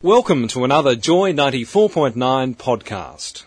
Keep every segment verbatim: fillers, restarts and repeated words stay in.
Welcome to another Joy ninety-four point nine podcast.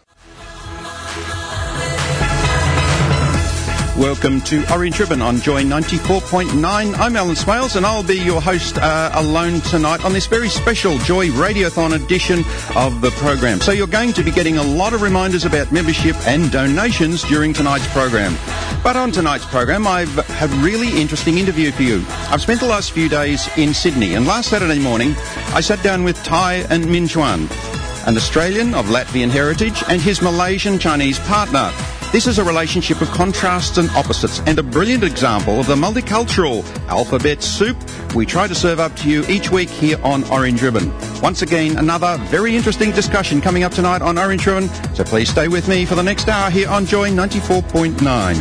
Welcome to Orange Ribbon on Joy ninety-four point nine. I'm Alan Smales and I'll be your host uh, alone tonight on this very special Joy Radiothon edition of the program. So you're going to be getting a lot of reminders about membership and donations during tonight's program. But on tonight's program, I've had a really interesting interview for you. I've spent the last few days in Sydney, and last Saturday morning, I sat down with Tai and Min Chuan, an Australian of Latvian heritage, and his Malaysian Chinese partner. This is a relationship of contrasts and opposites, and a brilliant example of the multicultural alphabet soup we try to serve up to you each week here on Orange Ribbon. Once again, another very interesting discussion coming up tonight on Orange Ribbon, so please stay with me for the next hour here on Joy ninety-four point nine.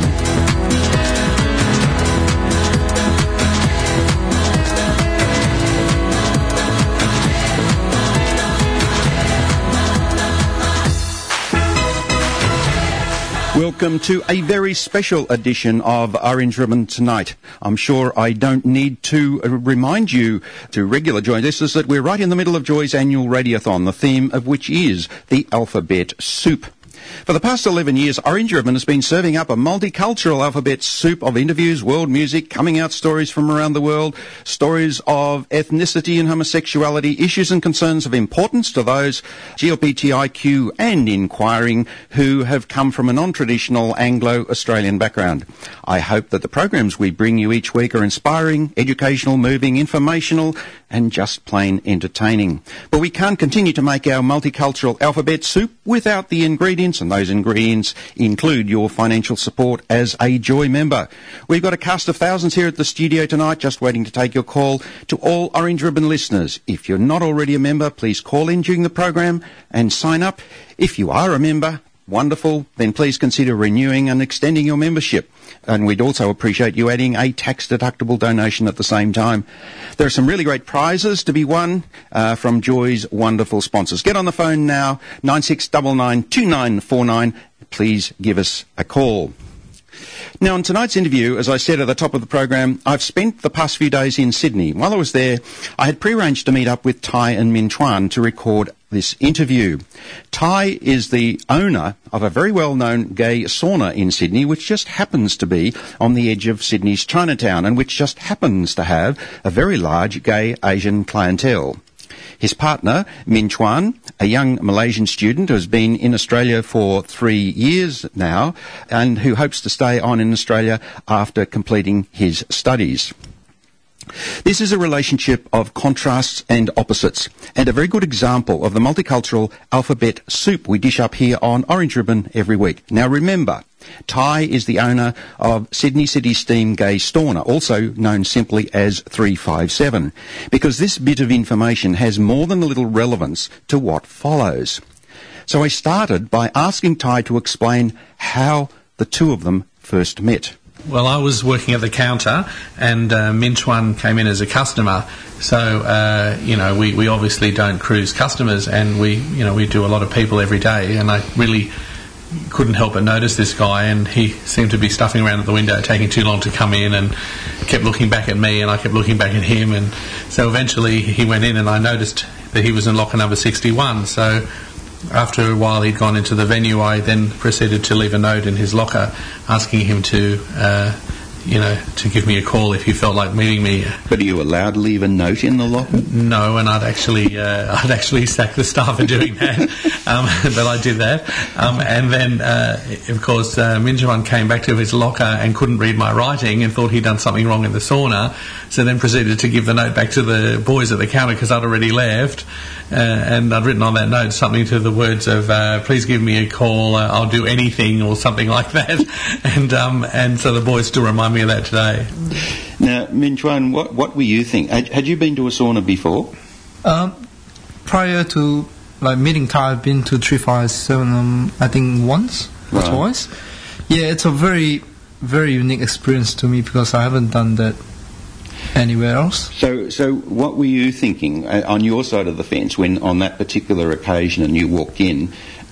Welcome to a very special edition of Orange Ribbon tonight. I'm sure I don't need to remind you, to regular Joy listeners, that we're right in the middle of Joy's annual Radiothon, the theme of which is the alphabet soup. For the past eleven years, Orange Ribbon has been serving up a multicultural alphabet soup of interviews, world music, coming out stories from around the world, stories of ethnicity and homosexuality, issues and concerns of importance to those L G B T I Q and inquiring who have come from a non-traditional Anglo-Australian background. I hope that the programs we bring you each week are inspiring, educational, moving, informational, and just plain entertaining. But we can't continue to make our multicultural alphabet soup without the ingredients, and those ingredients include your financial support as a Joy member. We've got a cast of thousands here at the studio tonight, just waiting to take your call. To all Orange Ribbon listeners, if you're not already a member, please call in during the program and sign up. If you are a member, wonderful, then please consider renewing and extending your membership. And we'd also appreciate you adding a tax-deductible donation at the same time. There are some really great prizes to be won uh, from Joy's wonderful sponsors. Get on the phone now, nine six nine nine, two nine four nine. Please give us a call. Now, in tonight's interview, as I said at the top of the program, I've spent the past few days in Sydney. While I was there, I had pre-arranged to meet up with Tai and Min Chuan to record this interview. Tai is the owner of a very well-known gay sauna in Sydney, which just happens to be on the edge of Sydney's Chinatown, and which just happens to have a very large gay Asian clientele. His partner, Min Chuan, a young Malaysian student who has been in Australia for three years now and who hopes to stay on in Australia after completing his studies. This is a relationship of contrasts and opposites, and a very good example of the multicultural alphabet soup we dish up here on Orange Ribbon every week. Now remember, Tai is the owner of Sydney City Steam Gay Sauna, also known simply as three five seven, because this bit of information has more than a little relevance to what follows. So I started by asking Tai to explain how the two of them first met. Well, I was working at the counter, and uh, Min Chuan came in as a customer. So, uh, you know, we, we obviously don't cruise customers, and we, you know, we do a lot of people every day. And I really couldn't help but notice this guy, and he seemed to be stuffing around at the window, taking too long to come in, and kept looking back at me, and I kept looking back at him. And so eventually he went in, and I noticed that he was in locker number sixty-one. So after a while he'd gone into the venue, I then proceeded to leave a note in his locker asking him to, uh, you know, to give me a call if he felt like meeting me. But are you allowed to leave a note in the locker? No, and I'd actually, uh, I'd actually sacked the staff for doing that. um, but I did that. Um, and then, uh, of course, uh, Min Chuan came back to his locker and couldn't read my writing and thought he'd done something wrong in the sauna. So then proceeded to give the note back to the boys at the counter because I'd already left. Uh, and I'd written on that note something to the words of, uh, please give me a call, uh, I'll do anything, or something like that. and um, and so the boys still remind me of that today. Now, Min Chuan, what, what were you thinking? Had, had you been to a sauna before? Um, prior to like meeting Tai, I've been to three five seven, um, I think once or right. twice. Yeah, it's a very, very unique experience to me because I haven't done that anywhere else. So, so what were you thinking uh, on your side of the fence when, on that particular occasion, and you walked in?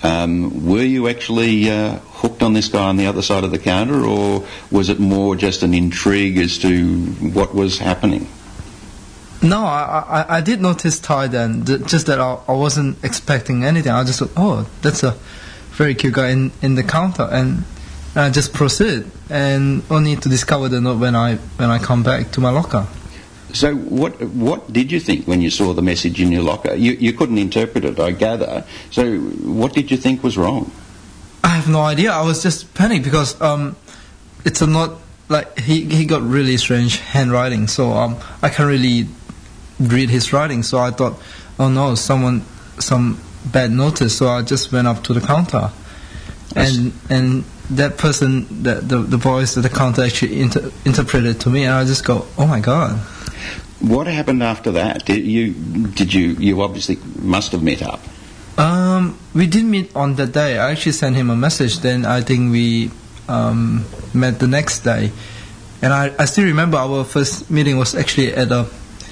Um, were you actually uh, hooked on this guy on the other side of the counter, or was it more just an intrigue as to what was happening? No, I, I, I did notice Ty then, th- just that I, I wasn't expecting anything. I just thought, oh, that's a very cute guy in, in the counter, and I just proceeded, and only to discover the note when I when I come back to my locker. So what what did you think when you saw the message in your locker? You you couldn't interpret it, I gather. So what did you think was wrong? I have no idea. I was just panicked because um, it's a not like he he got really strange handwriting, so um I can't really read his writing. So I thought, oh no, someone some bad notice. So I just went up to the counter, and and that person, that the the boys at the counter actually inter- interpreted to me, and I just go, oh my god. What happened after that? Did you did you you obviously must have met up? Um, we didn't meet on that day. I actually sent him a message. Then I think we um, met the next day, and I, I still remember our first meeting was actually at a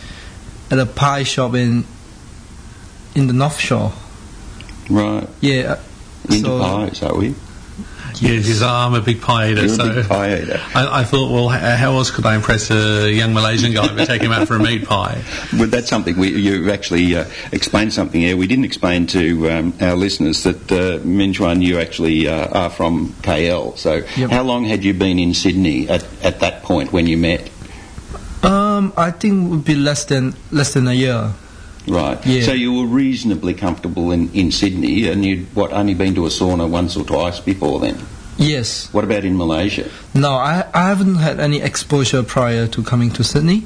at a pie shop in in the North Shore. Right. Yeah. Into so, pies, are we? Yes, yes, I'm a big pie eater. You're so a big pie eater. I, I thought, well, h- how else could I impress a young Malaysian guy but take him out for a meat pie? Well, that's something we, you actually uh, explained something here. We didn't explain to um, our listeners that uh, Min Chuan, you actually uh, are from K L. So, yep. How long had you been in Sydney at, at that point when you met? Um, I think it would be less than less than a year. Right. Yeah. So you were reasonably comfortable in, in Sydney, and you'd what only been to a sauna once or twice before then? Yes. What about in Malaysia? No, I I haven't had any exposure prior to coming to Sydney.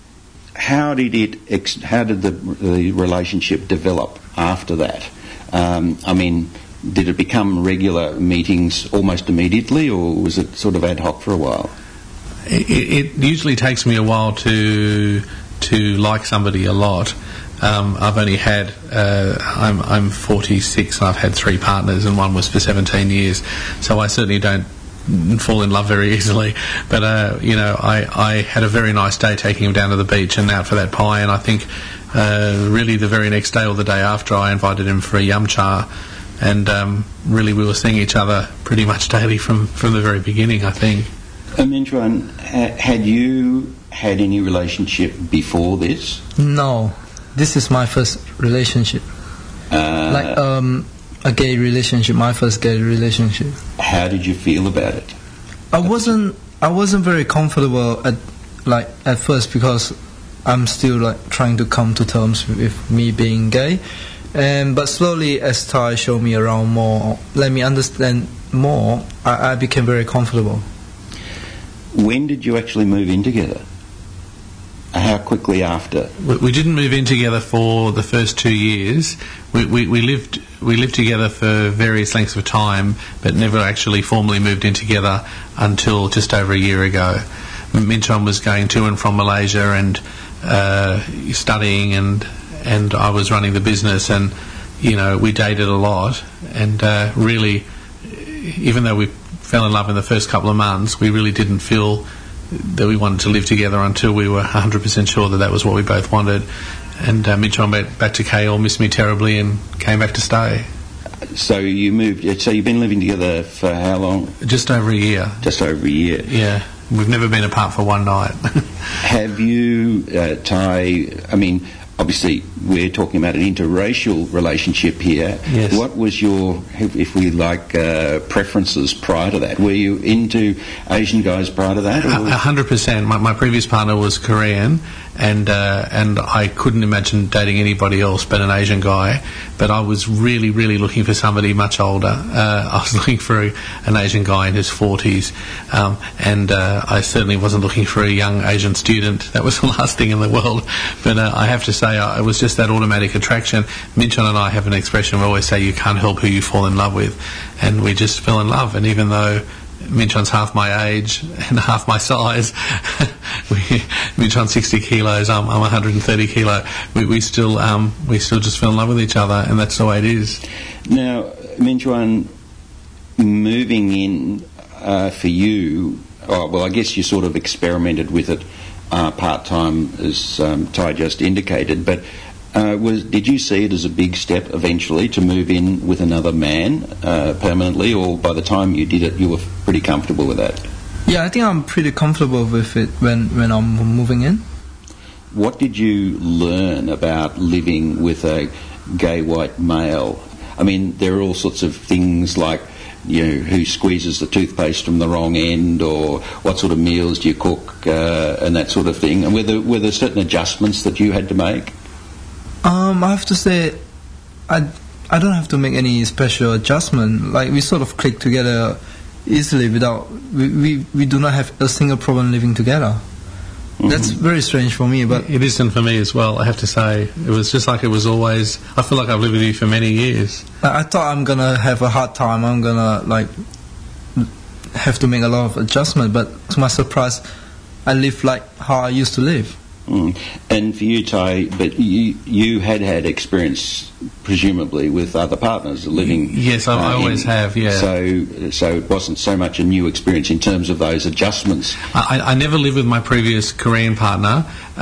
How did it? Ex- how did the the relationship develop after that? Um, I mean, did it become regular meetings almost immediately, or was it sort of ad hoc for a while? It, it usually takes me a while to to like somebody a lot. Um, I've only had, uh, I'm, I'm forty-six and I've had three partners, and one was for seventeen years, so I certainly don't fall in love very easily. But, uh, you know, I, I had a very nice day taking him down to the beach and out for that pie, and I think uh, really the very next day or the day after I invited him for a yum cha, and um, really we were seeing each other pretty much daily from, from the very beginning, I think. Min Chuan, ha- had you had any relationship before this? No. This is my first relationship, Uh, like um, a gay relationship. My first gay relationship. how did you feel about it? I wasn't. I wasn't very comfortable at like at first because I'm still like trying to come to terms with me being gay, and but slowly as Ty showed me around more, let me understand more, I, I became very comfortable. When did you actually move in together? How quickly after? We, we didn't move in together for the first two years. We, we, we lived we lived together for various lengths of time, but never actually formally moved in together until just over a year ago. Min Chuan was going to and from Malaysia and uh, studying, and and I was running the business, and you know we dated a lot, and uh, really, even though we fell in love in the first couple of months, we really didn't feel that we wanted to live together until we were one hundred percent sure that that was what we both wanted. And uh, Min Chuan went back to K L, missed me terribly, and came back to stay. So you moved. So you've been living together for how long? Just over a year. Just over a year. Yeah, we've never been apart for one night. Have you, uh, Ty? I mean, obviously we're talking about an interracial relationship here. Yes. What was your, if we like, uh, preferences prior to that? Were you into Asian guys prior to that? A hundred percent. My, my previous partner was Korean, and uh, and I couldn't imagine dating anybody else but an Asian guy. But I was really, really looking for somebody much older. Uh, I was looking for a, an Asian guy in his forties, um, and uh, I certainly wasn't looking for a young Asian student. That was the last thing in the world. But uh, I have to say, uh, it was just that automatic attraction. Min Chuan and I have an expression we always say: "You can't help who you fall in love with," and we just fell in love. And even though Min Chuan's half my age and half my size, we, Min Chuan's sixty kilos, I'm, I'm one hundred thirty kilo. We, we still um, we still just fell in love with each other, and that's the way it is. Now, Min Chuan, moving in uh, for you, oh, well, I guess you sort of experimented with it uh, part-time, as um, Ty just indicated, but uh, was did you see it as a big step eventually to move in with another man uh, permanently, or by the time you did it, you were pretty comfortable with that? Yeah, I think I'm pretty comfortable with it when, when I'm moving in. what did you learn about living with a gay white male? I mean, there are all sorts of things like, you know, who squeezes the toothpaste from the wrong end, or what sort of meals do you cook, uh, and that sort of thing. And were there, were there certain adjustments that you had to make? Um, I have to say, I, I don't have to make any special adjustment. Like, we sort of click together easily without, we, we, we do not have a single problem living together. Mm-hmm. That's very strange for me, but... It isn't for me as well, I have to say. It was just like it was always... I feel like I've lived with you for many years. I, I thought I'm going to have a hard time. I'm going to, like, have to make a lot of adjustment, but to my surprise, I live like how I used to live. Mm. And for you, Ty, but you you had had experience, presumably, with other partners living. Yes, I, uh, I always in, have. Yeah. So, so it wasn't so much a new experience in terms of those adjustments. I, I never lived with my previous Korean partner, uh,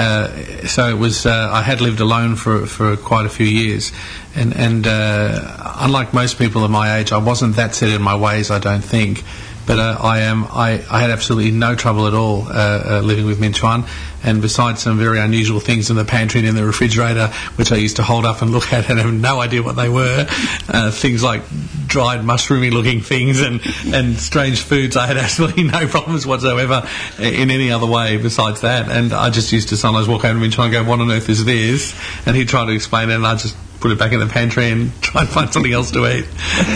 uh, so it was. Uh, I had lived alone for for quite a few years, and and uh, unlike most people of my age, I wasn't that set in my ways. I don't think. But uh, I am. I, I had absolutely no trouble at all uh, uh, living with Min Chuan, and besides some very unusual things in the pantry and in the refrigerator, which I used to hold up and look at and have no idea what they were, uh, things like dried mushroomy-looking things and, and strange foods, I had absolutely no problems whatsoever in any other way besides that. And I just used to sometimes walk over to Min Chuan and go, "What on earth is this?" And he'd try to explain it, and I just put it back in the pantry and try and find something else to eat.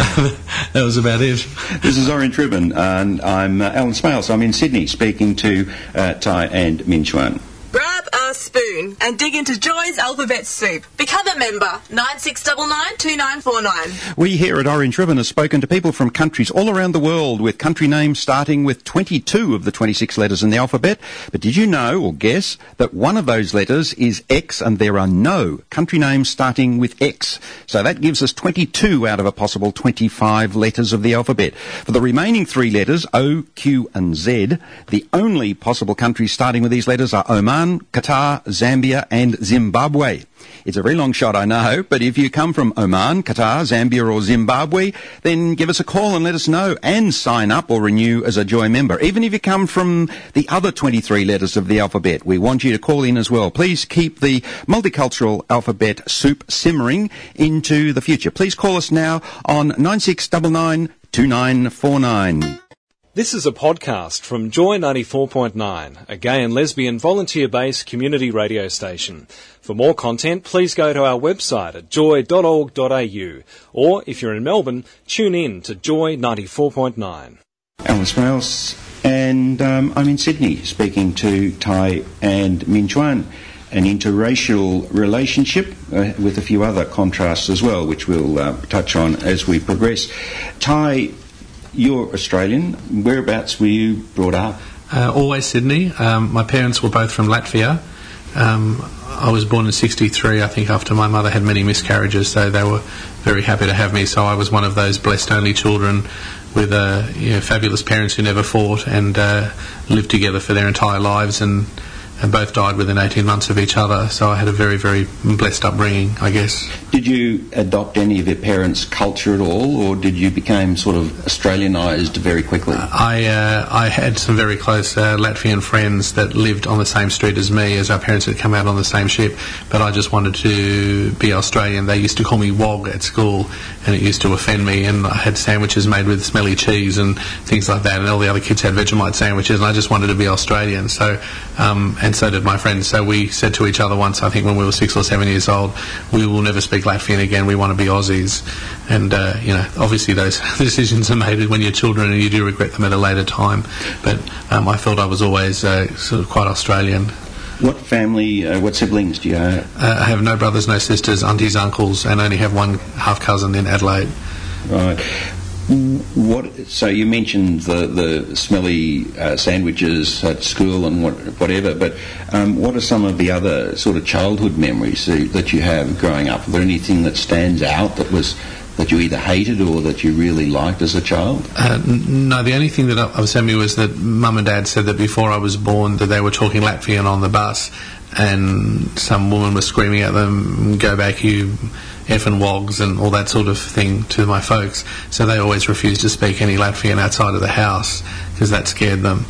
That was about it. This is Orange Ribbon, and I'm uh, Alan Smales. I'm in Sydney speaking to uh, Ty and Min Chuan. Grab a spoon and dig into Joy's Alphabet Soup. Become a member. nine six nine nine two nine four nine. We here at Orange Ribbon have spoken to people from countries all around the world with country names starting with twenty-two of the twenty-six letters in the alphabet. But did you know or guess that one of those letters is X and there are no country names starting with X? So that gives us twenty-two out of a possible twenty-five letters of the alphabet. For the remaining three letters, O, Q and Z, the only possible countries starting with these letters are Oman, Qatar, Zambia and Zimbabwe. It's a very long shot, I know, but if you come from Oman, Qatar, Zambia or Zimbabwe, then give us a call and let us know, and sign up or renew as a Joy member. Even if you come from the other twenty-three letters of the alphabet, we want you to call in as well. Please keep the multicultural alphabet soup simmering into the future. Please call us now on nine six nine nine two nine four nine. This is a podcast from Joy ninety-four point nine, a gay and lesbian volunteer-based community radio station. For more content, please go to our website at joy dot org dot a u, or if you're in Melbourne, tune in to Joy ninety-four point nine. Alan Smales, and um, I'm in Sydney speaking to Ty and Min Chuan. An interracial relationship uh, with a few other contrasts as well, which we'll uh, touch on as we progress. Ty, you're Australian. Whereabouts were you brought up? Uh, always Sydney. Um, my parents were both from Latvia. Um, I was born in sixty-three, I think, after my mother had many miscarriages, so they were very happy to have me. So I was one of those blessed only children with uh, you know, fabulous parents who never fought and uh, lived together for their entire lives, and and both died within eighteen months of each other. So I had a very, very blessed upbringing, I guess. Did you adopt any of your parents' culture at all, or did you become sort of Australianised very quickly? I uh, I had some very close uh, Latvian friends that lived on the same street as me, as our parents had come out on the same ship, but I just wanted to be Australian. They used to call me Wog at school, and it used to offend me, and I had sandwiches made with smelly cheese and things like that, and all the other kids had Vegemite sandwiches, and I just wanted to be Australian. So um, and so did my friends. So we said to each other once, I think when we were six or seven years old, we will never speak Latvian again, we want to be Aussies. And uh, you know, obviously those decisions are made when you're children and you do regret them at a later time, but um, I felt I was always uh, sort of quite Australian. What family, uh, what siblings do you have? Uh, I have no brothers, no sisters, aunties, uncles, and only have one half cousin in Adelaide. Right. What? So you mentioned the the smelly uh, sandwiches at school and what, whatever, but um, what are some of the other sort of childhood memories that you have growing up? Is there anything that stands out that was that you either hated or that you really liked as a child? Uh, n- no, the only thing that upset me was that Mum and Dad said that before I was born that they were talking Latvian on the bus, and some woman was screaming at them, "Go back, you effing wogs," and all that sort of thing to my folks. So they always refused to speak any Latvian outside of the house because that scared them.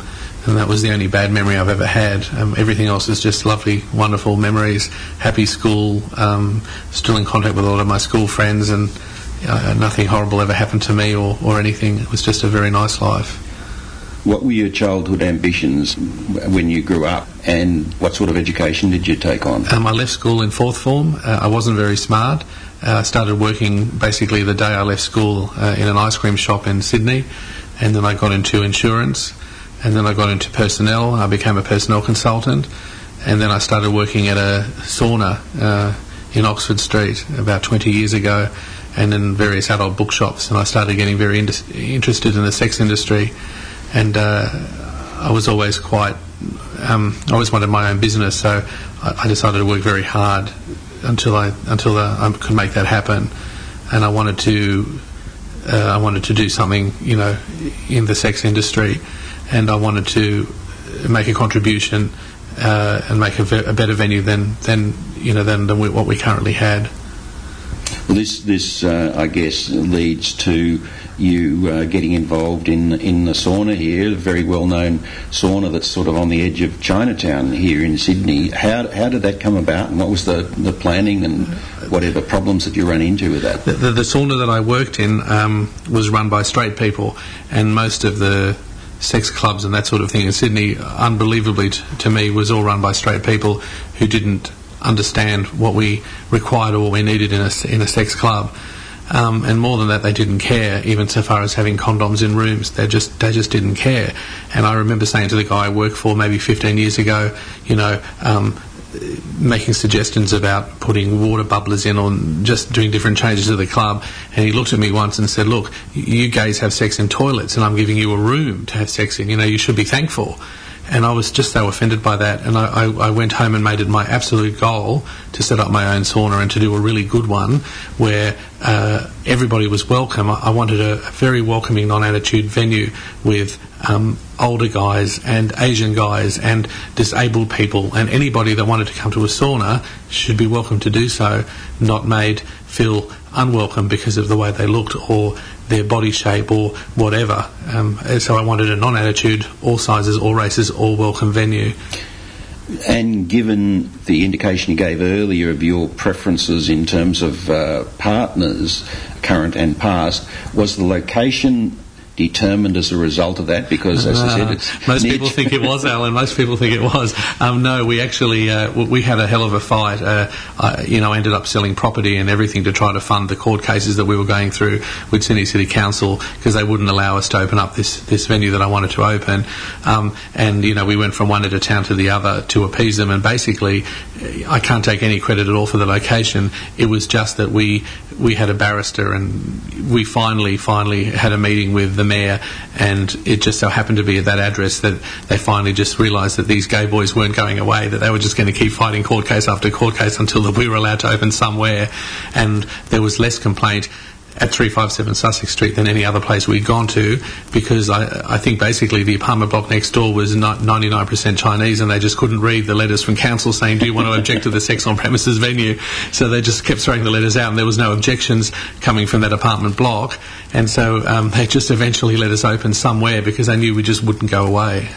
and that was the only bad memory I've ever had. Um, everything else is just lovely, wonderful memories, happy school, um, still in contact with a lot of my school friends, and uh, nothing horrible ever happened to me or, or anything. It was just a very nice life. What were your childhood ambitions when you grew up, and what sort of education did you take on? Um, I left school in fourth form. Uh, I wasn't very smart. Uh, I started working basically the day I left school uh, in an ice cream shop in Sydney, and then I got into insurance, and then I got into personnel. I became a personnel consultant, and then I started working at a sauna uh, in Oxford Street about twenty years ago, and in various adult bookshops, and I started getting very in- interested in the sex industry. And uh, I was always quite, um, I always wanted my own business, so I, I decided to work very hard until I until uh, I could make that happen. And I wanted to, uh, I wanted to do something, you know, in the sex industry, and I wanted to make a contribution uh, and make a, ve- a better venue than than you know than, than we, what we currently had. Well, this this uh, I guess leads to you uh, getting involved in in the sauna here, a very well-known sauna that's sort of on the edge of Chinatown here in Sydney. How how did that come about, and what was the, the planning and whatever problems that you ran into with that? The, the, the sauna that I worked in um, was run by straight people, and most of the sex clubs and that sort of thing in Sydney, unbelievably t- to me, was all run by straight people who didn't understand what we required or what we needed in a, in a sex club. Um, and more than that, they didn't care, even so far as having condoms in rooms. They just they just didn't care. And I remember saying to the guy I worked for maybe fifteen years ago, you know, um, making suggestions about putting water bubblers in or just doing different changes to the club. And he looked at me once and said, look, you gays have sex in toilets and I'm giving you a room to have sex in. You know, you should be thankful. And I was just so offended by that, and I, I, I went home and made it my absolute goal to set up my own sauna and to do a really good one where uh, everybody was welcome. I, I wanted a, a very welcoming non-attitude venue with um, older guys and Asian guys and disabled people, and anybody that wanted to come to a sauna should be welcome to do so, not made feel unwelcome because of the way they looked or their body shape or whatever. Um, so I wanted a non-attitude, all sizes, all races, all welcome venue. And given the indication you gave earlier of your preferences in terms of uh, partners, current and past, was the location determined as a result of that? Because, as uh, I said, it's most people think it was, Alan. Most people think it was. Um, no, we actually uh, we had a hell of a fight. Uh, I, you know, ended up selling property and everything to try to fund the court cases that we were going through with Sydney City Council because they wouldn't allow us to open up this this venue that I wanted to open. Um, and you know, we went from one end of town to the other to appease them. And basically, I can't take any credit at all for the location. It was just that we we had a barrister and we finally finally had a meeting with the mayor, and it just so happened to be at that address that they finally just realised that these gay boys weren't going away, that they were just going to keep fighting court case after court case until that we were allowed to open somewhere. And there was less complaint at three fifty-seven Sussex Street than any other place we'd gone to, because I, I think basically the apartment block next door was ninety-nine percent Chinese, and they just couldn't read the letters from council saying, do you want to object to the sex on premises venue? So they just kept throwing the letters out, and there was no objections coming from that apartment block. And so um, they just eventually let us open somewhere because they knew we just wouldn't go away.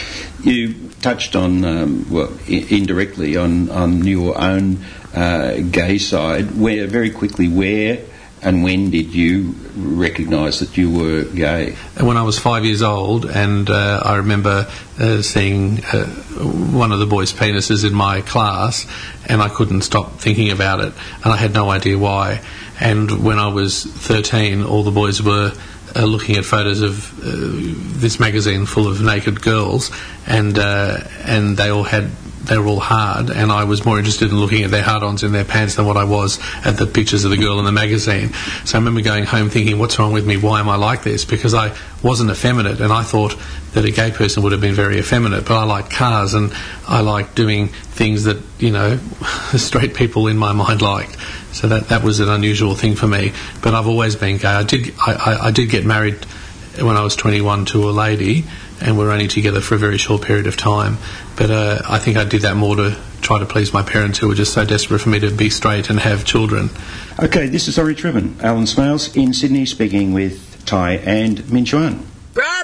You touched on, um, well, I- indirectly on, on your own uh, gay side. Where, very quickly, where and when did you recognise that you were gay? When I was five years old, and uh, I remember uh, seeing uh, one of the boys' penises in my class, and I couldn't stop thinking about it, and I had no idea why. And when I was thirteen, all the boys were uh, looking at photos of uh, this magazine full of naked girls, and uh, and they all had they were all hard, and I was more interested in looking at their hard-ons in their pants than what I was at the pictures of the girl in the magazine. So I remember going home thinking, what's wrong with me? Why am I like this? Because I wasn't effeminate, and I thought that a gay person would have been very effeminate, but I liked cars, and I liked doing things that, you know, straight people in my mind liked. So that that was an unusual thing for me. But I've always been gay. I did I, I, I did get married when I was twenty-one to a lady, and we were only together for a very short period of time. But uh, I think I did that more to try to please my parents, who were just so desperate for me to be straight and have children. Okay, this is Orange Ribbon. Alan Smales in Sydney speaking with Tai and Min Chuan. Grab a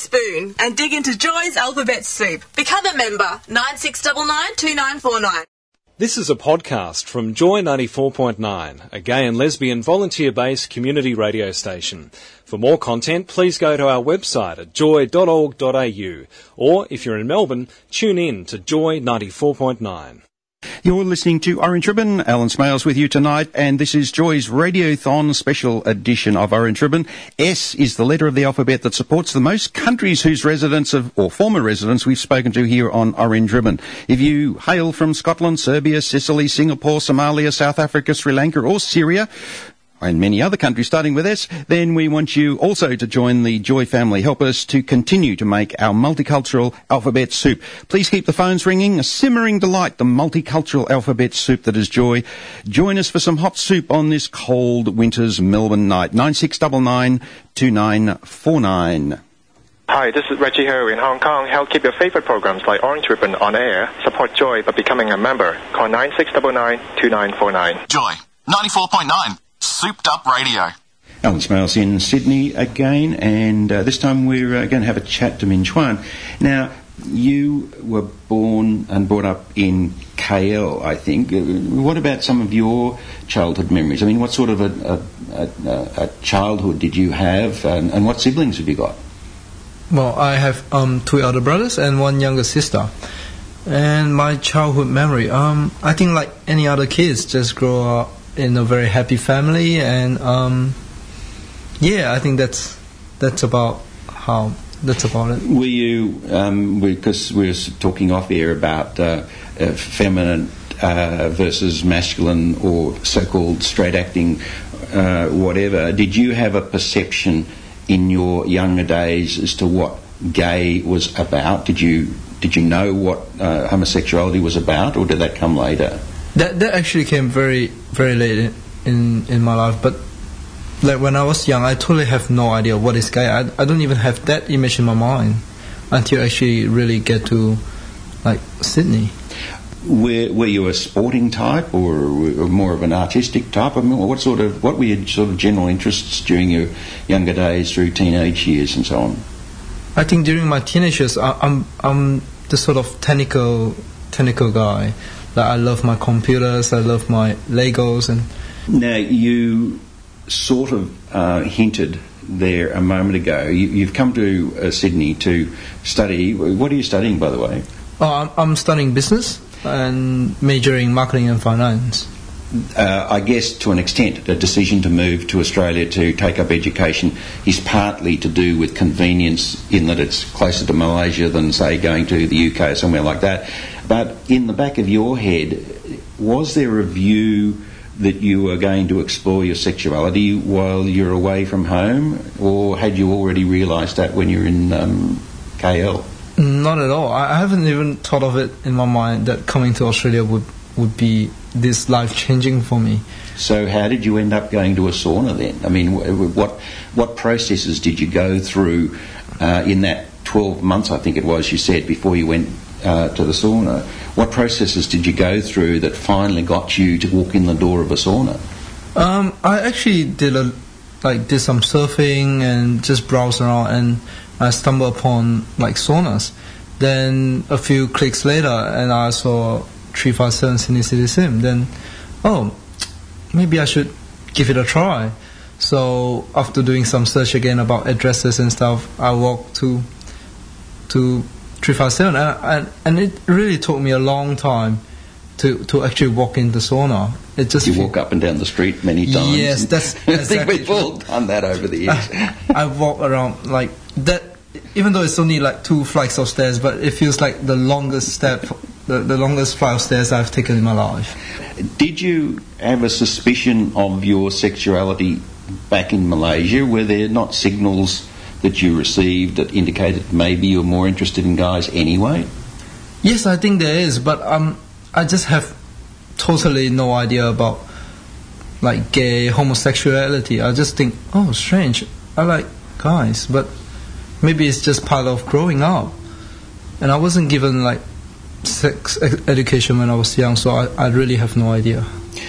spoon and dig into Joy's alphabet soup. Become a member, nine six nine nine two nine four nine. This is a podcast from Joy ninety-four point nine, a gay and lesbian volunteer-based community radio station. For more content, please go to our website at joy dot org dot a u, or if you're in Melbourne, tune in to Joy ninety-four point nine. You're listening to Orange Ribbon. Alan Smales with you tonight, and this is Joy's Radiothon special edition of Orange Ribbon. S is the letter of the alphabet that supports the most countries whose residents of, or former residents we've spoken to here on Orange Ribbon. If you hail from Scotland, Serbia, Sicily, Singapore, Somalia, South Africa, Sri Lanka or Syria, and many other countries starting with S, then we want you also to join the Joy family. Help us to continue to make our multicultural alphabet soup. Please keep the phones ringing. A simmering delight, the multicultural alphabet soup that is Joy. Join us for some hot soup on this cold winter's Melbourne night. nine six nine nine two nine four nine. Hi, this is Reggie Ho in Hong Kong. Help keep your favorite programs like Orange Ribbon on air. Support Joy by becoming a member. Call nine six nine nine two nine four nine. Joy ninety-four point nine. Souped Up Radio. Alan Smales in Sydney again, and uh, this time we're uh, going to have a chat to Min Chuan. Now, you were born and brought up in K L, I think. Uh, what about some of your childhood memories? I mean, what sort of a, a, a, a childhood did you have, and, and what siblings have you got? Well, I have um, two elder brothers and one younger sister. And my childhood memory, um, I think like any other kids, just grow up in a very happy family, and um, yeah, I think that's that's about how that's about it. Were you um, because we were talking off air about uh, uh, feminine uh, versus masculine or so-called straight acting, uh, whatever? Did you have a perception in your younger days as to what gay was about? Did you did you know what uh, homosexuality was about, or did that come later? That that actually came very very late in in my life. But like when I was young, I totally have no idea what is gay. I I don't even have that image in my mind until I actually really get to like Sydney. Were were you a sporting type or, or more of an artistic type? I mean, what sort of what were your sort of general interests during your younger days through teenage years and so on? I think during my teenage years, I, I'm I'm the sort of technical technical guy. Like I love my computers, I love my Legos, and now you sort of uh, hinted there a moment ago. You, you've come to uh, Sydney to study. What are you studying, by the way? Oh, I'm, I'm studying business and majoring marketing and finance. Uh, I guess to an extent, the decision to move to Australia to take up education is partly to do with convenience, in that it's closer to Malaysia than, say, going to the U K or somewhere like that. But in the back of your head, was there a view that you were going to explore your sexuality while you're away from home, or had you already realised that when you're in um, K L? Not at all. I haven't even thought of it in my mind that coming to Australia would, would be this life-changing for me. So how did you end up going to a sauna then? I mean, what what processes did you go through uh, in that twelve months, I think it was, you said, before you went uh, to the sauna? What processes did you go through that finally got you to walk in the door of a sauna? Um, I actually did a, like did some surfing and just browsed around, and I stumbled upon like saunas. Then a few clicks later, and I saw three five seven Sydney City Sim. Then, oh, maybe I should give it a try. So after doing some search again about addresses and stuff, I walked to to three five seven, and, and and it really took me a long time to to actually walk in the sauna. It just you walk up and down the street many times. Yes, that's I exactly think we've all done that over the years. I, I walk around like that, even though it's only like two flights of stairs, but it feels like the longest step, the, the longest flight of stairs I've taken in my life. Did you have a suspicion of your sexuality back in Malaysia? Were there not signals that you received that indicated maybe you're more interested in guys anyway? Yes, I think there is, but um, I just have totally no idea about like gay homosexuality. I just think, oh, strange, I like guys, but maybe it's just part of growing up. And I wasn't given like sex education when I was young, so I, I really have no idea.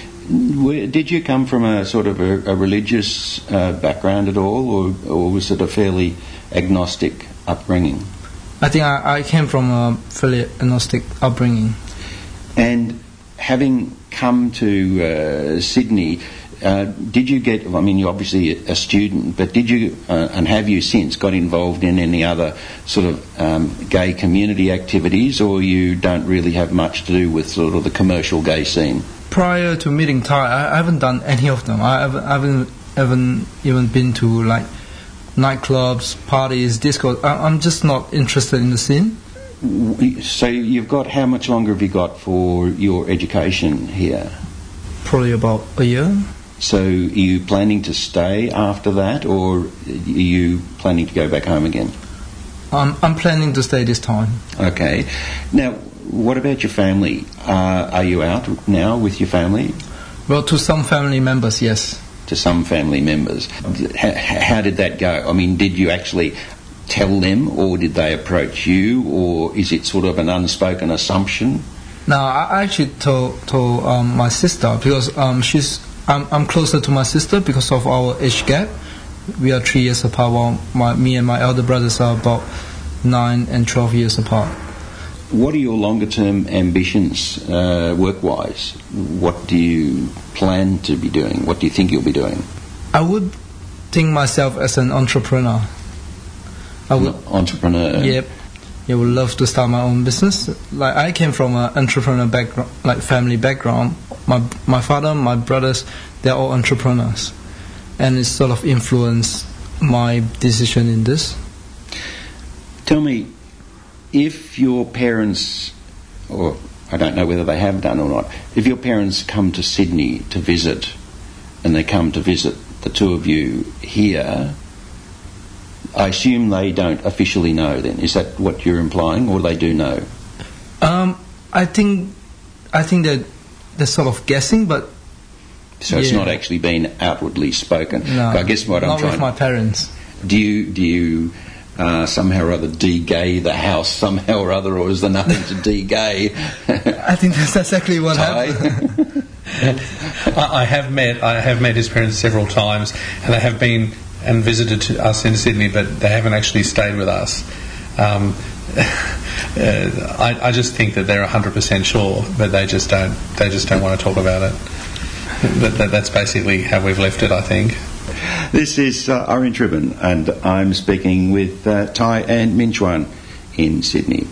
Did you come from a sort of a, a religious uh, background at all, or, or was it a fairly agnostic upbringing? I think I, I came from a fairly agnostic upbringing. And having come to uh, Sydney, uh, did you get, I mean, you're obviously a student, but did you, uh, and have you since got involved in any other sort of um, gay community activities, or you don't really have much to do with sort of the commercial gay scene? Prior to meeting Ty, I, I haven't done any of them. I haven't, I haven't, haven't even been to like nightclubs, parties, discos. I, I'm just not interested in the scene. So you've got, how much longer have you got for your education here? Probably about a year. So are you planning to stay after that, or are you planning to go back home again? Um, I'm planning to stay this time. Okay. Now, what about your family? Uh, are you out now with your family? Well, to some family members, yes. To some family members. How, how did that go? I mean, did you actually tell them, or did they approach you, or is it sort of an unspoken assumption? No, I actually told, told um, my sister, because um, she's I'm, I'm closer to my sister because of our age gap. We are three years apart, while my, me and my elder brothers are about nine and twelve years apart. What are your longer-term ambitions, uh, work-wise? What do you plan to be doing? What do you think you'll be doing? I would think myself as an entrepreneur. I would, An entrepreneur? Yep. I would love to start my own business. Like, I came from an entrepreneur background, like family background. My my father, my brothers, they're all entrepreneurs, and it sort of influenced my decision in this. Tell me, if your parents, or I don't know whether they have done or not, if your parents come to Sydney to visit, and they come to visit the two of you here, I assume they don't officially know then. Is that what you're implying, or they do know? Um, I think I think that they're sort of guessing, but... So yeah. It's not actually been outwardly spoken. No, I guess what not I'm trying... with my parents. Do you... Do you Uh, somehow or other de-gay the house somehow or other, or is there nothing to de-gay? I think that's exactly what happened. I have met I have met his parents several times, and they have been and visited us in Sydney, but they haven't actually stayed with us. Um, uh, I, I just think that they're one hundred percent sure, but they just don't they just don't want to talk about it. That, that, that's basically how we've left it, I think. This is uh, Orange Ribbon, and I'm speaking with uh, Ty and Min Chuan in Sydney.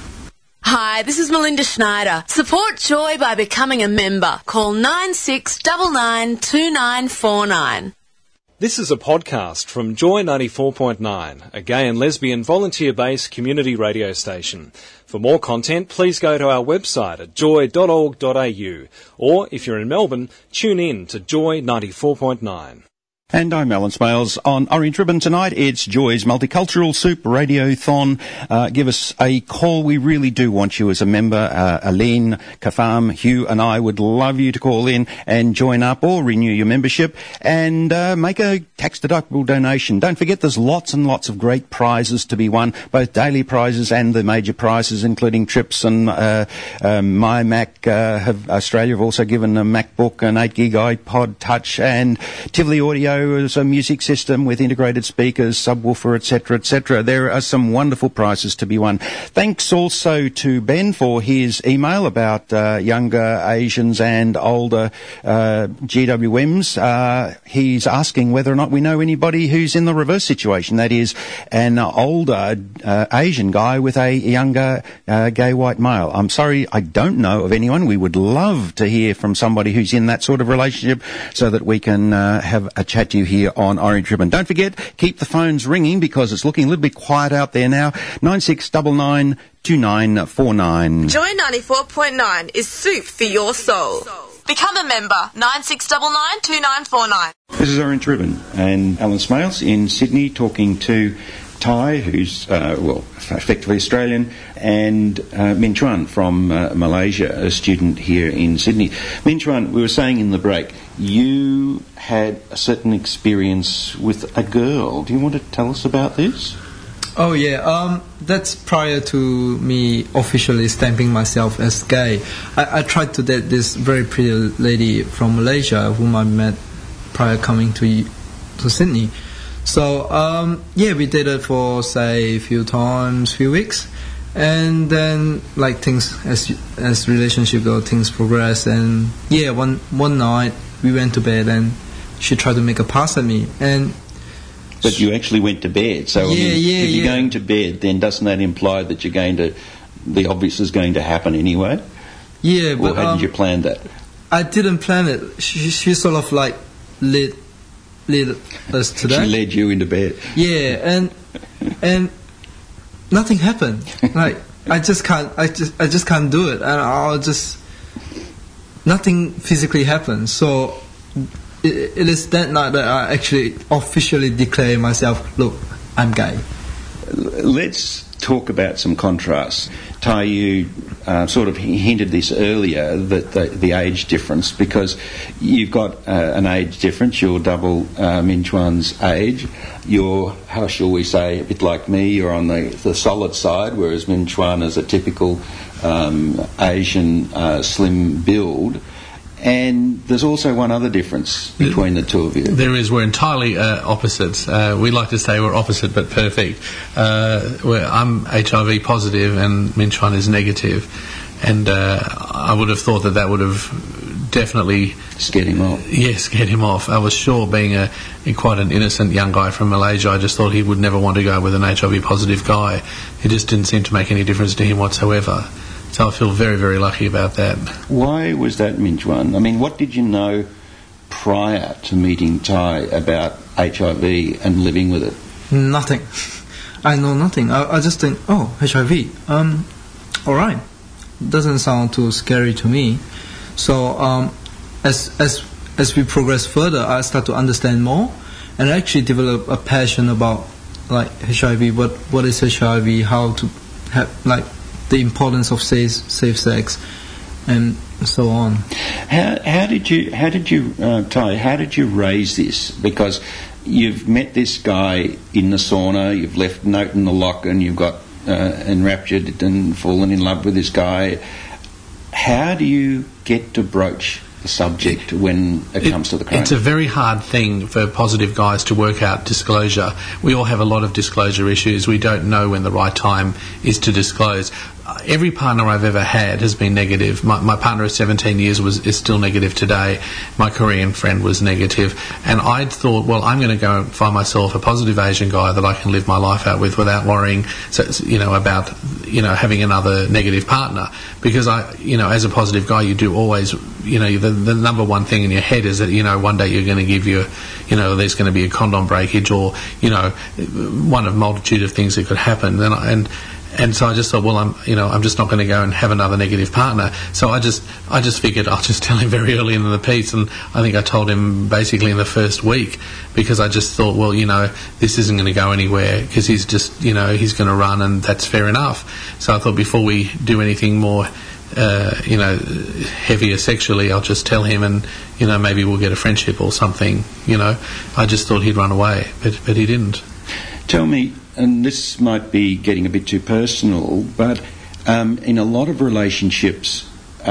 Hi, this is Melinda Schneider. Support Joy by becoming a member. Call nine six nine nine two nine four nine. This is a podcast from Joy ninety-four point nine, a gay and lesbian volunteer-based community radio station. For more content, please go to our website at joy dot org dot a u, or if you're in Melbourne, tune in to Joy ninety-four point nine. And I'm Alan Smales on Orange Ribbon tonight. It's Joy's Multicultural Soup Radiothon. Uh, give us a call. We really do want you as a member. Uh, Aline, Kafam, Hugh and I would love you to call in and join up or renew your membership and uh, make a tax-deductible donation. Don't forget there's lots and lots of great prizes to be won, both daily prizes and the major prizes, including trips and uh, uh, My Mac. Uh, have, Australia have also given a MacBook, an eight gig iPod Touch, and Tivoli Audio as a music system with integrated speakers, subwoofer, et cetera, et cetera. There are some wonderful prizes to be won. Thanks also to Ben for his email about uh, younger Asians and older uh, G W Ms. Uh, he's asking whether or not we know anybody who's in the reverse situation, that is, an older uh, Asian guy with a younger uh, gay white male. I'm sorry, I don't know of anyone. We would love to hear from somebody who's in that sort of relationship so that we can uh, have a chat to you here on Orange Ribbon. Don't forget, keep the phones ringing because it's looking a little bit quiet out there now. nine six nine nine two nine four nine. Joy ninety-four point nine is soup for your soul. Become a member. nine six nine nine two nine four nine. This is Orange Ribbon and Alan Smales in Sydney talking to Ty, who's, uh, well, effectively Australian, and uh, Min Chuan from uh, Malaysia, a student here in Sydney. Min Chuan, we were saying in the break, you had a certain experience with a girl. Do you want to tell us about this? Oh yeah, um, that's prior to me officially stamping myself as gay. I, I tried to date this very pretty lady from Malaysia whom I met prior coming to to Sydney. So um, yeah, we dated for say a few times, few weeks, and then like things as as relationship go, things progress, and yeah, one one night we went to bed and she tried to make a pass at me, and but you actually went to bed. So yeah, I mean, yeah, if you're yeah. going to bed, then doesn't that imply that you're going to the obvious is going to happen anyway? Yeah, or but how um, did you plan that? I didn't plan it. She, she sort of like led led us to that. She led you into bed. Yeah, and and nothing happened. Like I just can't. I just I just can't do it, and I'll just nothing physically happened. So it, it is that night that I actually officially declare myself. Look, I'm gay. Let's talk about some contrasts. Tai, you uh, sort of hinted this earlier, that the, the age difference, because you've got uh, an age difference. You're double uh, Min Chuan's age. You're, how shall we say, a bit like me, you're on the, the solid side, whereas Min Chuan is a typical um, Asian uh, slim build. And there's also one other difference between the two of you. There is. We're entirely uh, opposites. Uh, we like to say we're opposite but perfect. Uh, we're, I'm H I V positive and Min Chuan is negative. And uh, I would have thought that that would have definitely... Scared him off. Yeah, scared him off. I was sure, being a, a quite an innocent young guy from Malaysia, I just thought he would never want to go with an H I V positive guy. It just didn't seem to make any difference to him whatsoever. So I feel very, very lucky about that. Why was that, Min Chuan? I mean, what did you know prior to meeting Tai about H I V and living with it? Nothing. I know nothing. I, I just think, oh, H I V. Um, all right. Doesn't sound too scary to me. So um, as as as we progress further, I start to understand more, and I actually develop a passion about like H I V. What what is H I V? How to have like the importance of safe safe sex, and so on. How how did you how did you uh, Tai? How did you raise this? Because you've met this guy in the sauna, you've left a note in the locker, and you've got uh, enraptured and fallen in love with this guy. How do you get to broach the subject when it, it comes to the crime? It's a very hard thing for positive guys to work out disclosure. We all have a lot of disclosure issues. We don't know when the right time is to disclose. Uh, every partner I've ever had has been negative. My, my partner of seventeen years was is still negative today. My Korean friend was negative. And I'd thought, well, I'm going to go and find myself a positive Asian guy that I can live my life out with without worrying, so, you know, about, you know, having another negative partner. Because I, you know, as a positive guy, you do always, you know, the, the number one thing in your head is that, you know, one day you're going to give you, you know, there's going to be a condom breakage, or, you know, one of multitude of things that could happen. And, and And so I just thought, well, I'm, you know, I'm just not going to go and have another negative partner. So I just, I just figured I'll just tell him very early in the piece, and I think I told him basically in the first week, because I just thought, well, you know, this isn't going to go anywhere, because he's just, you know, he's going to run, and that's fair enough. So I thought, before we do anything more, uh, you know, heavier sexually, I'll just tell him, and, you know, maybe we'll get a friendship or something. You know, I just thought he'd run away, but but he didn't. Tell me, and this might be getting a bit too personal, but um, in a lot of relationships,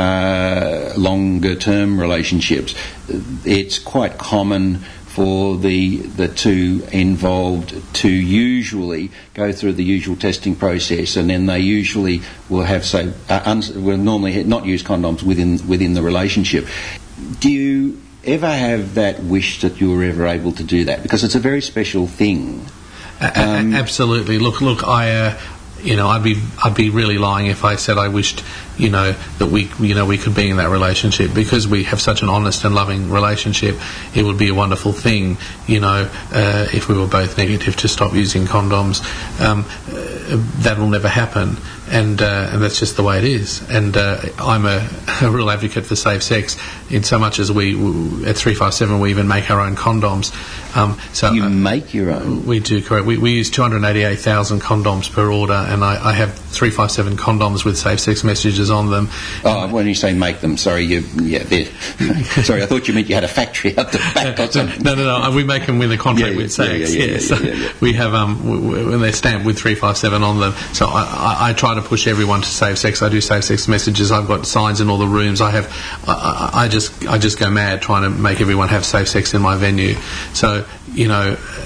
uh, longer-term relationships, it's quite common for the the two involved to usually go through the usual testing process, and then they usually will have, say, uh, uns- will normally not use condoms within within the relationship. Do you ever have that wish that you were ever able to do that? Because it's a very special thing. Um, Absolutely. Look, look. I, uh, you know, I'd be, I'd be really lying if I said I wished, you know, that we, you know, we could be in that relationship, because we have such an honest and loving relationship. It would be a wonderful thing, you know, uh, if we were both negative, to stop using condoms. Um, uh, that will never happen, and uh, and that's just the way it is. And uh, I'm a, a real advocate for safe sex, in so much as we, we at three five seven we even make our own condoms. Um, so you uh, make your own? We do, correct. We, we use two hundred eighty-eight thousand condoms per order, and I, I have three five seven condoms with safe sex messages on them. Oh, when you say make them, sorry, you, yeah, sorry, I thought you meant you had a factory up the back or something. No, no, no, we make them with a contract yeah, yeah, with sex. Yeah, yeah, yeah, yeah, so yeah, yeah, yeah. we have, um, w- w- when they're stamped with three five seven on them. So I, I, I try to push everyone to safe sex. I do safe sex messages. I've got signs in all the rooms. I have, I, I, I just, I just go mad trying to make everyone have safe sex in my venue. So, you know,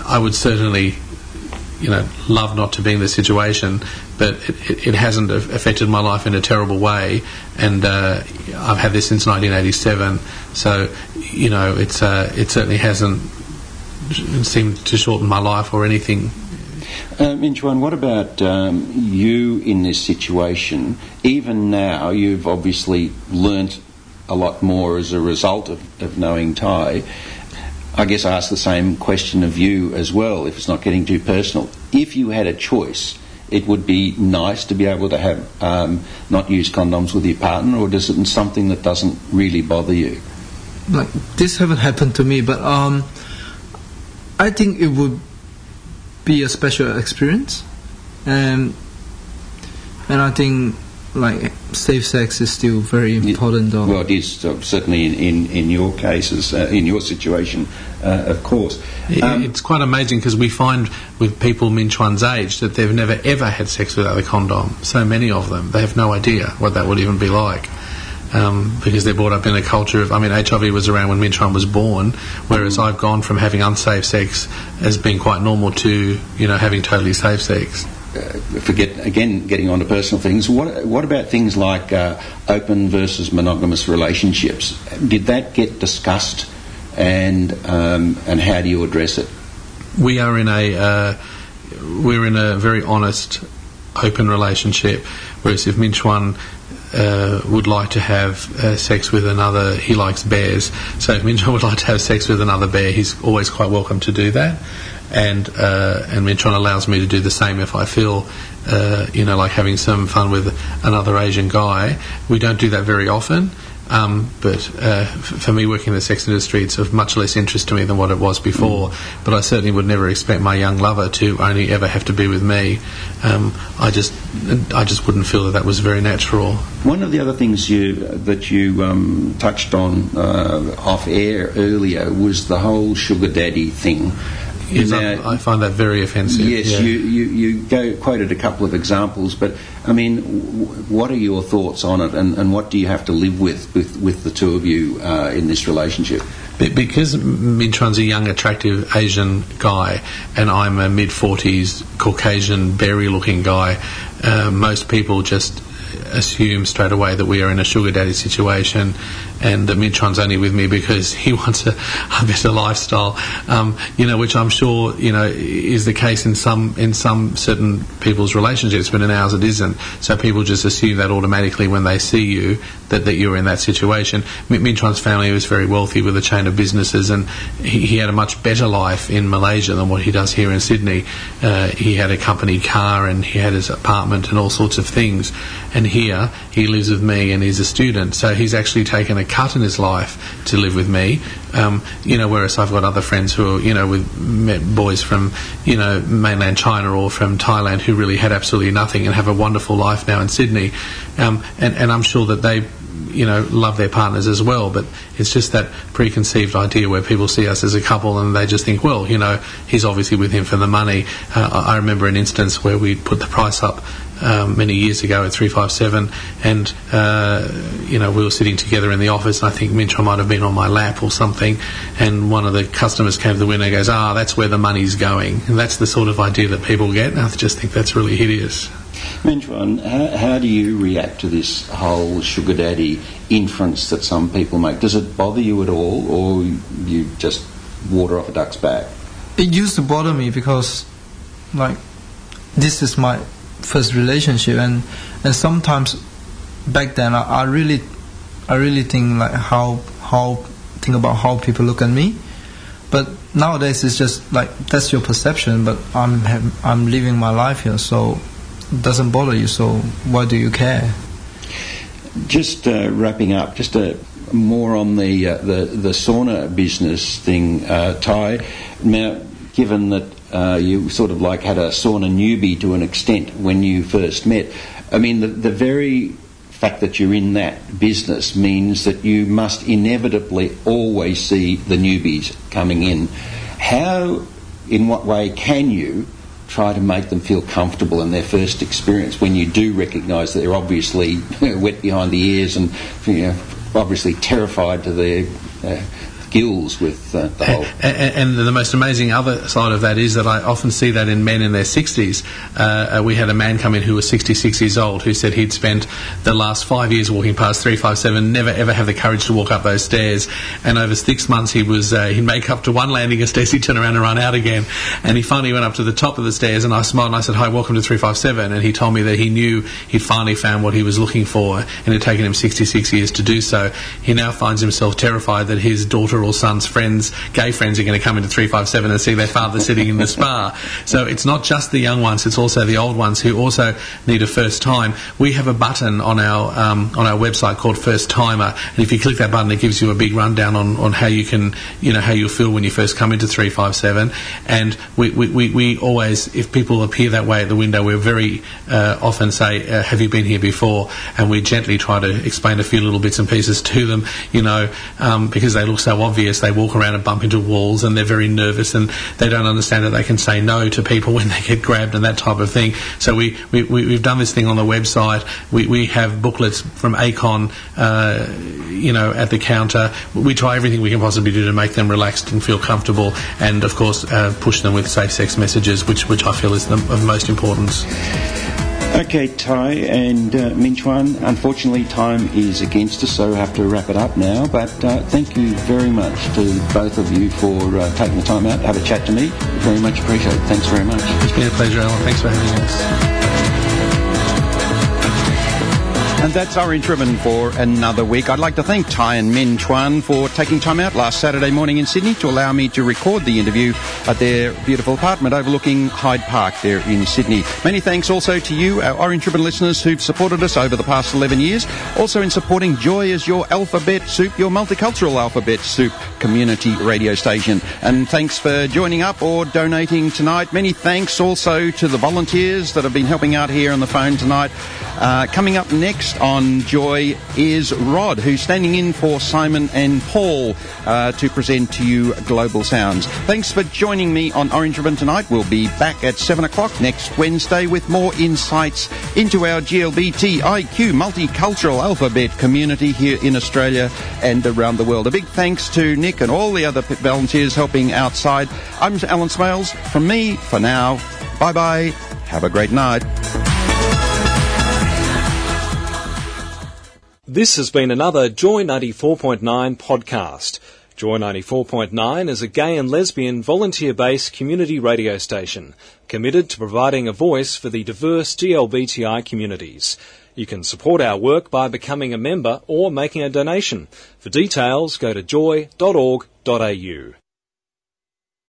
I would certainly, you know, love not to be in this situation, but it, it, it hasn't affected my life in a terrible way, and uh, I've had this since nineteen eighty-seven, so, you know, it's uh, it certainly hasn't seemed to shorten my life or anything. Uh, Min Chuan, what about um, you in this situation? Even now, you've obviously learnt a lot more as a result of, of knowing Thai. I guess I ask the same question of you as well, if it's not getting too personal. If you had a choice, it would be nice to be able to have um, not use condoms with your partner, or is it something that doesn't really bother you? Like, this haven't happened to me, but um, I think it would be a special experience, and and I think like safe sex is still very important. It, well, it is uh, certainly in, in, in your cases, uh, in your situation, uh, of course. Um, it's quite amazing because we find with people Min Chuan's age that they've never ever had sex without a condom. So many of them, they have no idea what that would even be like. Um, because they're brought up in a culture of, I mean, H I V was around when Min Chuan was born, whereas I've gone from having unsafe sex as being quite normal to, you know, having totally safe sex. Uh, forget, again, getting on to personal things, what what about things like uh, open versus monogamous relationships? Did that get discussed, and um, and how do you address it? We are in a, uh, we're in a very honest, open relationship, whereas if Min Chuan Uh, would like to have uh, sex with another, he likes bears, so if Min Chuan would like to have sex with another bear, he's always quite welcome to do that, and uh, and Min Chuan allows me to do the same if I feel uh, you know, like having some fun with another Asian guy. We don't do that very often, um, but uh, f- for me working in the sex industry, it's of much less interest to me than what it was before. Mm. But I certainly would never expect my young lover to only ever have to be with me. Um, I just I just wouldn't feel that that was very natural. One of the other things you that you um, touched on uh, off air earlier was the whole sugar daddy thing. Yes, now, I find that very offensive. Yes, yeah. you, you, you go, quoted a couple of examples, but I mean, w- what are your thoughts on it, and, and what do you have to live with with, with the two of you uh, in this relationship? Because Min Chuan's a young, attractive Asian guy, and I'm a mid-forties Caucasian, berry-looking guy, uh, most people just assume straight away that we are in a sugar daddy situation, and that Min Chuan's only with me because he wants a, a better lifestyle, um, you know, which I'm sure, you know, is the case in some in some certain people's relationships, but in ours it isn't. So people just assume that automatically when they see you, that, that you're in that situation. Min Chuan's family was very wealthy with a chain of businesses, and he, he had a much better life in Malaysia than what he does here in Sydney. Uh, he had a company car, and he had his apartment and all sorts of things. And here, he lives with me, and he's a student, so he's actually taken a cut in his life to live with me. Um, you know, whereas I've got other friends who are, you know, with boys from, you know, mainland China or from Thailand who really had absolutely nothing and have a wonderful life now in Sydney. Um, and, and I'm sure that they, you know, love their partners as well, but it's just that preconceived idea where people see us as a couple and they just think, well, you know, he's obviously with him for the money. Uh, I remember an instance where we put the price up Um, many years ago at three five seven, and uh, you know, we were sitting together in the office, and I think Min Chuan might have been on my lap or something, and one of the customers came to the window and goes, ah, that's where the money's going. And that's the sort of idea that people get, and I just think that's really hideous. Min Chuan, how, how do you react to this whole sugar daddy inference that some people make? Does it bother you at all, or you just water off a duck's back? It used to bother me because, like, this is my first relationship, and and sometimes back then I, I really I really think like how how think about how people look at me, but nowadays it's just like that's your perception, but I'm I'm living my life here, so it doesn't bother you, so why do you care? Just uh, wrapping up, just a more on the uh, the the sauna business thing, uh, Thai. Now, given that uh, you sort of like had a sauna newbie to an extent when you first met, I mean, the, the very fact that you're in that business means that you must inevitably always see the newbies coming in. How, in what way can you try to make them feel comfortable in their first experience when you do recognise that they're obviously wet behind the ears and, you know, obviously terrified to their uh, gills with uh, the whole. And, and the most amazing other side of that is that I often see that in men in their sixties. Uh, we had a man come in who was sixty-six years old who said he'd spent the last five years walking past three five seven, never ever have the courage to walk up those stairs, and over six months he was uh, he'd make up to one landing of stairs, he'd turn around and run out again, and he finally went up to the top of the stairs, and I smiled and I said, "Hi, welcome to three five seven," and he told me that he knew he'd finally found what he was looking for, and it had taken him sixty-six years to do so. He now finds himself terrified that his daughter or son's friends, gay friends, are going to come into three five seven and see their father sitting in the spa. So it's not just the young ones, it's also the old ones who also need a first time. We have a button on our um, on our website called First Timer, and if you click that button, it gives you a big rundown on, on how you can, you know, how you feel when you first come into three five seven. And we, we, we, we always, if people appear that way at the window, we very uh, often say, uh, have you been here before? And we gently try to explain a few little bits and pieces to them, you know, um, because they look so obvious. They walk around and bump into walls and they're very nervous and they don't understand that they can say no to people when they get grabbed and that type of thing. So we, we, we've done this thing on the website. We, we have booklets from ACON, uh, you know, at the counter. We try everything we can possibly do to make them relaxed and feel comfortable, and of course uh, push them with safe sex messages, which, which I feel is the, of most importance. Okay, Ty and uh, Min Chuan, unfortunately time is against us, so we have to wrap it up now, but uh, thank you very much to both of you for uh, taking the time out to have a chat to me. Very much appreciated. Thanks very much. It's been a pleasure, Alan. Thanks for having us. And that's Orange Ribbon for another week. I'd like to thank Ty and Min Chuan for taking time out last Saturday morning in Sydney to allow me to record the interview at their beautiful apartment overlooking Hyde Park there in Sydney. Many thanks also to you, our Orange Ribbon listeners who've supported us over the past eleven years, also in supporting Joy as your alphabet soup, your multicultural alphabet soup community radio station. And thanks for joining up or donating tonight. Many thanks also to the volunteers that have been helping out here on the phone tonight. Uh, coming up next on Joy is Rod, who's standing in for Simon and Paul uh, to present to you Global Sounds. Thanks for joining me on Orange Ribbon tonight. We'll be back at seven o'clock next Wednesday with more insights into our G L B T I Q multicultural alphabet community here in Australia and around the world. A big thanks to Nick and all the other volunteers helping outside. I'm Alan Smales. From me, for now, bye-bye. Have a great night. This has been another Joy ninety-four point nine podcast. Joy ninety-four point nine is a gay and lesbian volunteer-based community radio station committed to providing a voice for the diverse G L B T I communities. You can support our work by becoming a member or making a donation. For details, go to joy dot org dot a u.